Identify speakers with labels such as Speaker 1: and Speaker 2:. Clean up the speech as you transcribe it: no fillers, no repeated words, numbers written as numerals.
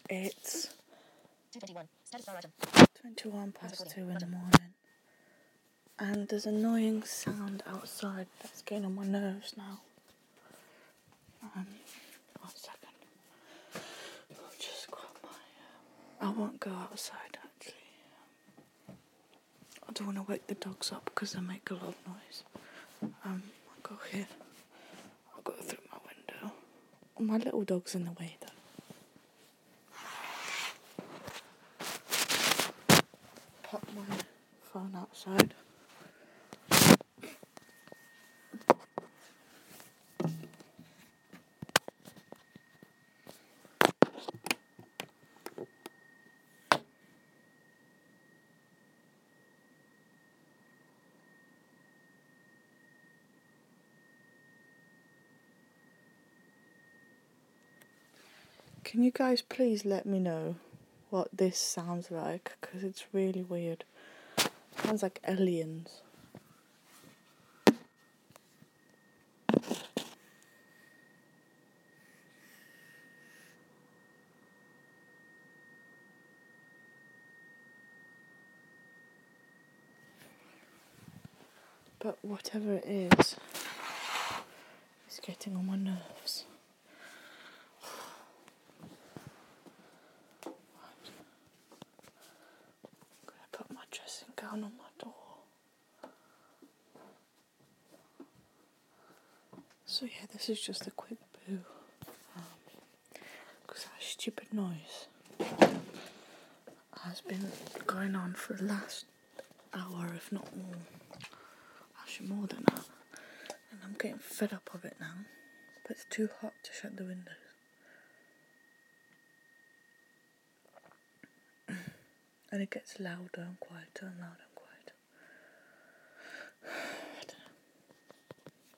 Speaker 1: It's
Speaker 2: 2:21. Status bar item.
Speaker 1: 21 past 2 in the morning. And there's annoying sound outside that's getting on my nerves now. 1 second. I'll just grab my... I won't go outside actually. I don't want to wake the dogs up because they make a lot of noise. I'll go here. I'll go through my window. My little dog's in the way though. Put my phone outside. Can you guys please let me know what this sounds like? Because it's really weird. It sounds like aliens. But whatever it is, it's getting on my nerves. I'm gonna put my dressing gown on my door. So yeah, this is just a quick boo. Because that stupid noise has been going on for the last hour, if not more. Actually more than that. And I'm getting fed up of it now. But it's too hot to shut the windows. And it gets louder and quieter and louder and